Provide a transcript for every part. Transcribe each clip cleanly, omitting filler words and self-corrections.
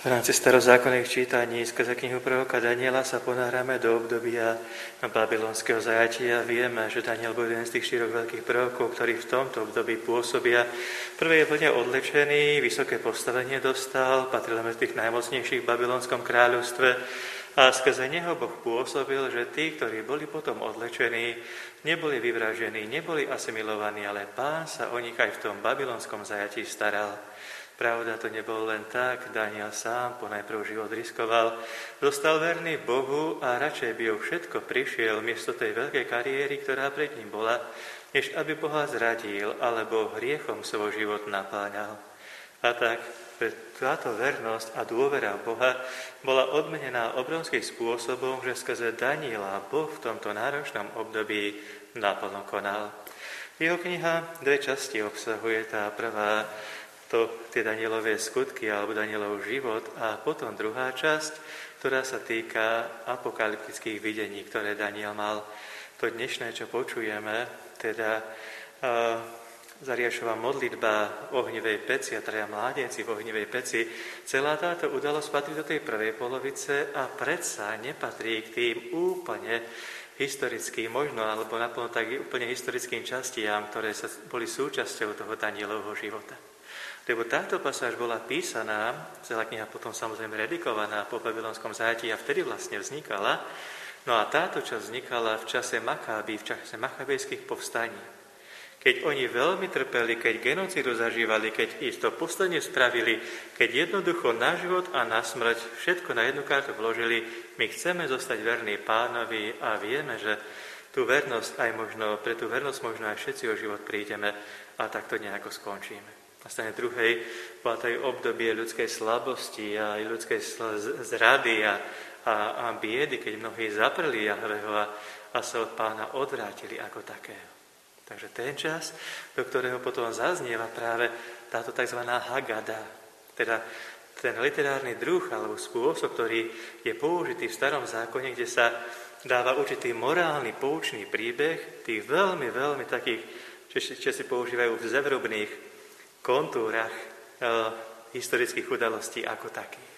V rámci starozákonných čítaní skrze knihu proroka Daniela sa ponáhrame do obdobia babylonského zajatia. Vieme, že Daniel bol jeden z tých 4 veľkých prorokov, ktorí v tomto období pôsobia. Prvé je plne odlečený, vysoké postavenie dostal, patril medzi tých najmocnejších v babylonskom kráľovstve a skrze neho Boh pôsobil, že tí, ktorí boli potom odlečení, neboli vyvražení, neboli asimilovaní, ale Pán sa o nich aj v tom babylonskom zajatí staral. Pravda, to nebol len tak, Daniel sám ponajprv život riskoval, zostal verný Bohu a radšej by o všetko prišiel miesto tej veľkej kariéry, ktorá pred ním bola, než aby Boha zradil, alebo hriechom svoj život napáňal. A tak táto vernosť a dôvera Boha bola odmenená obrovským spôsobom, že skrze Daniela Boh v tomto náročnom období naplno konal. Jeho kniha 2 časti obsahuje. Tá prvá, tie Danielové skutky alebo Danielov život, a potom druhá časť, ktorá sa týka apokalyptických videní, ktoré Daniel mal. To dnešné, čo počujeme, teda Zariášova modlitba v ohnivej peci a 3 mládenci v ohnivej peci, celá táto udalosť patrí do tej prvej polovice a predsa nepatrí k tým úplne historickým, možno, alebo naplno tak úplne historickým častiam, ktoré boli súčasťou toho Danielovho života. Lebo táto pasáž bola písaná, celá kniha potom samozrejme redikovaná po babylonskom zajatí a vtedy vlastne vznikala. No a táto časť vznikala v čase Makáby, v čase machabejských povstaní. Keď oni veľmi trpeli, keď genocidu zažívali, keď to posledne spravili, keď jednoducho na život a na smrť všetko na jednu kartu vložili, my chceme zostať verní Pánovi a vieme, že tú vernosť pre tú vernosť možno aj všetci o život prídeme a tak to nejako skončíme. Na strane druhej bola to aj obdobie ľudskej slabosti a aj ľudskej zrady a biedy, keď mnohí zapreli Jahveho a sa od Pána odvrátili ako takého. Takže ten čas, do ktorého potom zaznieva práve táto tzv. Hagada, teda ten literárny druh alebo spôsob, ktorý je použitý v Starom zákone, kde sa dáva určitý morálny poučný príbeh tých veľmi, veľmi takých, čo si používajú v zevrubných kontúrach historických udalostí ako takých.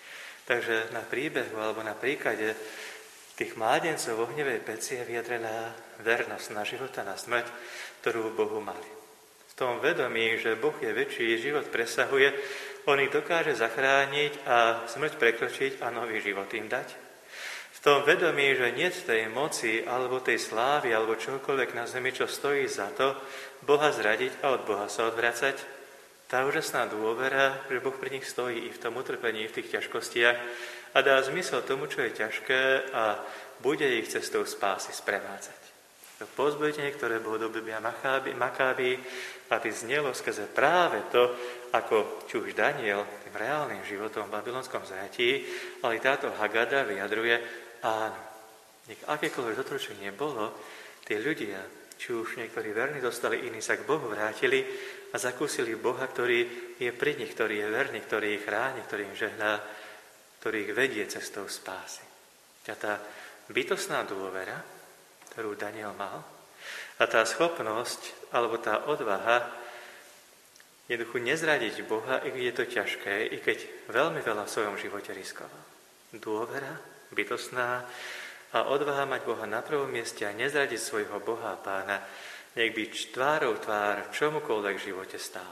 Takže na príbehu alebo na príklade tých mládencov v ohnivej peci je vyjadrená vernosť na život a na smrť, ktorú Bohu mali. V tom vedomí, že Boh je väčší, život presahuje, on ich dokáže zachrániť a smrť prekročiť a nový život im dať. V tom vedomí, že nie tej moci alebo tej slávy alebo čokoľvek na zemi, čo stojí za to, Boha zradiť a od Boha sa odvracať, tá úžasná dôvera, že Boh pri nich stojí i v tom utrpení, v tých ťažkostiach a dá zmysel tomu, čo je ťažké a bude ich cestou spásy sprevádzať. To povzbudenie, ktoré bolo do obdobia Makáby, aby znelo skrze práve to, ako či už Daniel tým reálnym životom v babylonskom zajatí, ale táto Hagada vyjadruje, áno, nech akékoľvek zotročenie bolo, tí ľudia, či už niektorí verní dostali, iní sa k Bohu vrátili a zakúsili Boha, ktorý je pri nich, ktorý je verný, ktorý ich chráni, ktorý im žehná, ktorý ich vedie cestou spásy. A tá bytostná dôvera, ktorú Daniel mal, a tá schopnosť, alebo tá odvaha jednoducho nezradiť Boha, i keď je to ťažké, i keď veľmi veľa v svojom živote riskoval. Dôvera, bytostná a odvaha mať Boha na prvom mieste a nezradiť svojho Boha a Pána, nech by tvárou tvár v čomukoľvek v živote stál.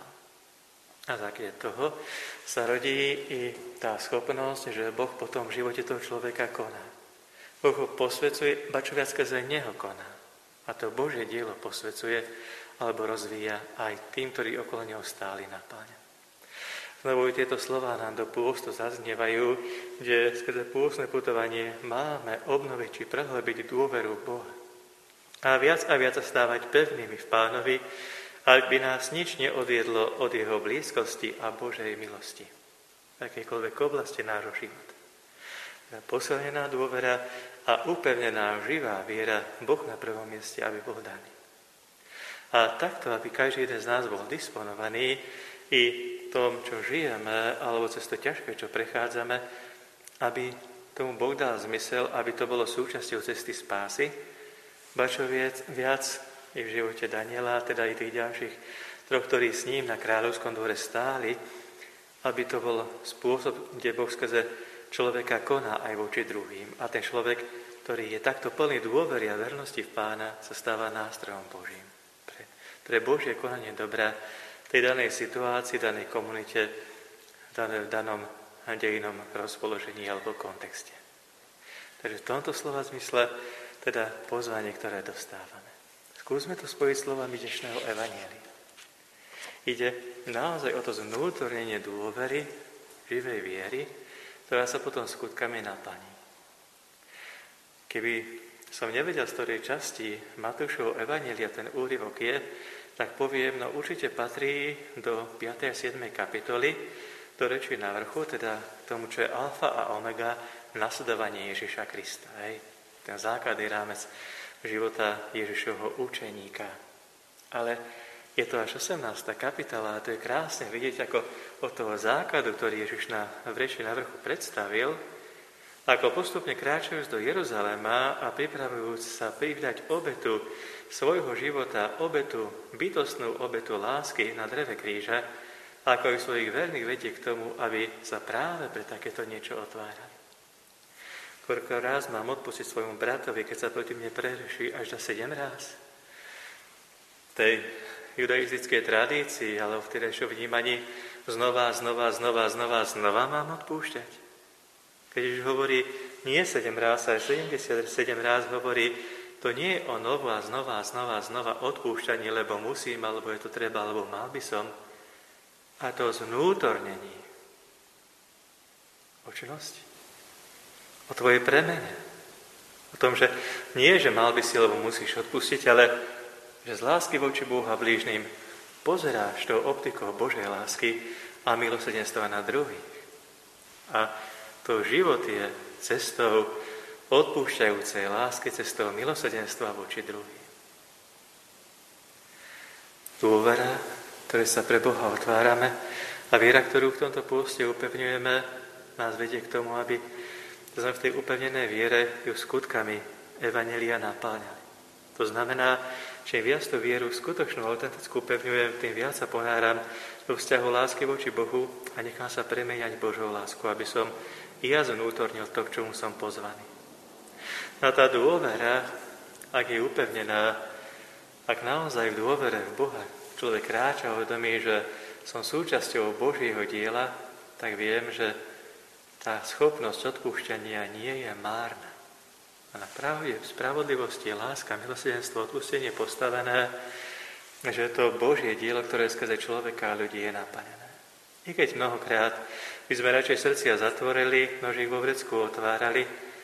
A na základe toho sa rodí i tá schopnosť, že Boh potom v živote toho človeka koná. Boh ho posvecuje, ba čo viac skrze neho koná. A to Božie dielo posvecuje alebo rozvíja aj tým, ktorí okolo neho stáli na Páne. Znovu tieto slová nám do pôstu zaznievajú, že skrze pôstne putovanie máme obnoviť či prehlbiť dôveru v Boha. A viac sa stávať pevnými v Pánovi, aby nás nič neodviedlo od jeho blízkosti a Božej milosti. V akejkoľvek oblasti nášho života. Posilnená dôvera a upevnená živá viera, Boh na prvom mieste, aby bol daný. A takto, aby každý jeden z nás bol disponovaný i v tom, čo žijeme, alebo cez to ťažké, čo prechádzame, aby tomu Boh dal zmysel, aby to bolo súčasťou cesty spásy, ba čo viac i v živote Daniela, teda i tých ďalších troch, ktorí s ním na kráľovskom dvore stáli, aby to bol spôsob, kde Boh skrze človeka koná aj voči druhým. A ten človek, ktorý je takto plný dôvery a vernosti v Pána, sa stáva nástrojom Božím. Pre Božie konanie dobra v tej danej situácii, danej komunite, v danom dejinom rozpoložení alebo kontexte. Takže v tomto slova zmysle teda pozvanie, ktoré dostávame. Skúsme to spojiť slovami dnešného evanjelia. Ide naozaj o to zvnútornenie dôvery, živej viery, ktorá sa potom skutkami naplní. Keby som nevedel, z ktorej časti Matúšovho evanjelia ten úryvok je, tak poviem, no určite patrí do 5. a 7. kapitoly, do reči na vrchu, teda tomu, čo je alfa a omega, nasledovanie Ježiša Krista. Hej? Ten základný rámec života Ježišovho učeníka. Ale je to až 18. kapitola a to je krásne vidieť, ako od toho základu, ktorý Ježiš v reči na vrchu predstavil, ako postupne kráčajúc do Jeruzalema a pripravujúc sa privdať obetu svojho života, obetu, bytostnú obetu lásky na dreve kríža, ako ich svojich verných vedie k tomu, aby sa práve pre takéto niečo otvárali. Koľko raz mám odpustiť svojmu bratovi, keď sa proti mne prehreší až na 7 ráz? V tej judaistickej tradícii, ale v tedajšom vnímaní znova mám odpúšťať. Keď už hovorí nie 7 ráz, ale 77 ráz hovorí, to nie je o znova odpúšťanie, lebo musím, alebo je to treba, alebo mal by som. A to zvnútornení o činnosti. O tvojej premene. O tom, že nie, že mal by si, lebo musíš odpustiť, ale že z lásky voči Bohu a blížnym pozeráš tou optikou Božej lásky a milosrdenstva na druhých. A to život je cestou odpúšťajúcej lásky, cestou milosrdenstva voči druhým. Dôvera, ktoré sa pre Boha otvárame a viera, ktorú v tomto pôste upevňujeme, nás vedie k tomu, aby sme v tej upevnenej viere ju skutkami evanjelia napáňali. To znamená, čím viac tú vieru skutočnú, autentickú upevňujem, tým viac sa ponáram do vzťahu lásky voči Bohu a nechám sa premeniať Božou lásku, aby som i ja zvnútornil to, k čomu som pozvaný. No tá dôvera, ak je upevnená, ak naozaj v dôvere v Boha človek kráča a uvedomí, že som súčasťou Božieho diela, tak viem, že tá schopnosť odpúšťania nie je márna. A na pravde, spravodlivosti, láska, milosrdenstvo, odpustenie postavené, že je to Božie dielo, ktoré skrze človeka a ľudí je naplnené. I keď mnohokrát by sme radšej srdcia zatvorili, nož ich vo vrecku otvárali,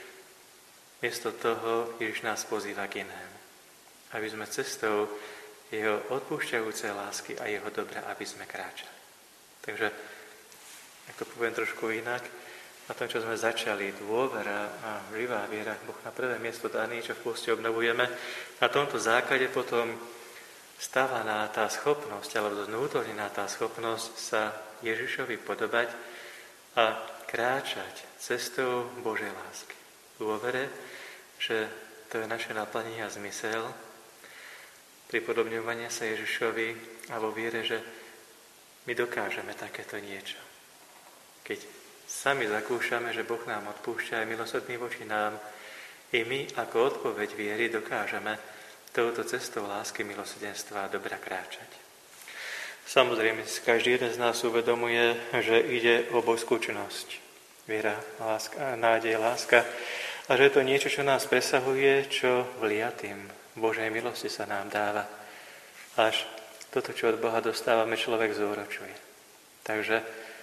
miesto toho Ježiš nás pozýva k inému. Aby sme cestou jeho odpúšťajúcej lásky a jeho dobra, aby sme kráčali. Takže, ak to poviem trošku inak, na tom, čo sme začali, dôvera a živá viera, Boh na prvé miesto daný, čo v pôste obnovujeme, na tomto základe potom stávaná tá schopnosť, alebo znútornená tá schopnosť sa Ježišovi podobať a kráčať cestou Božej lásky. Dôvere, že to je naše naplnenie a zmysel, pripodobňovania sa Ježišovi a vo viere, že my dokážeme takéto niečo. Keď sami zakúšame, že Boh nám odpúšťa, je milosrdný voči nám, i my ako odpoveď viery dokážeme touto cestou lásky, milosrdenstva a dobra kráčať. Samozrejme, každý jeden z nás uvedomuje, že ide o božskú činnosť. Viera, láska, nádej, láska. A že je to niečo, čo nás presahuje, čo vliatým Božej milosti sa nám dáva. Až toto, čo od Boha dostávame, človek zúročuje. Takže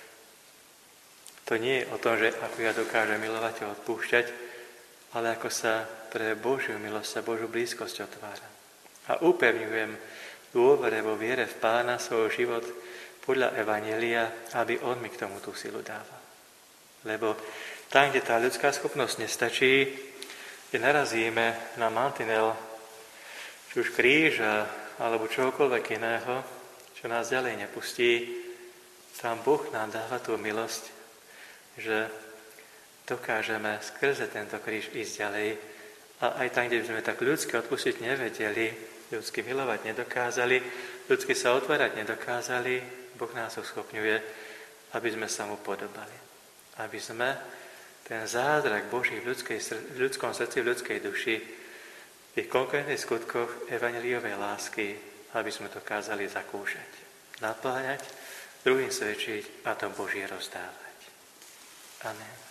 to nie je o tom, že ako ja dokážem milovať a odpúšťať, ale ako sa pre Božiu milosť a Božiu blízkosť otvára. A upevňujem dôvere vo viere v Pána svoj život podľa evanjelia, aby on mi k tomu tú silu dával. Lebo tam, kde tá ľudská schopnosť nestačí, kde narazíme na mantinel, či už kríža, alebo čokoľvek iného, čo nás ďalej nepustí, tam Boh nám dáva tú milosť, že dokážeme skrze tento kríž ísť ďalej a aj tam, kde by sme tak ľudsky odpustiť nevedeli, ľudsky milovať nedokázali, ľudsky sa otvárať nedokázali, Boh nás uschopňuje, aby sme sa mu podobali. Aby sme ten zázrak Boží v ľudskom srdci, v ľudskej duši, v tých konkrétnych skutkoch evanjeliovej lásky, aby sme dokázali zakúšať, napláňať, druhým svedčiť a to Božie rozdávať. Amen.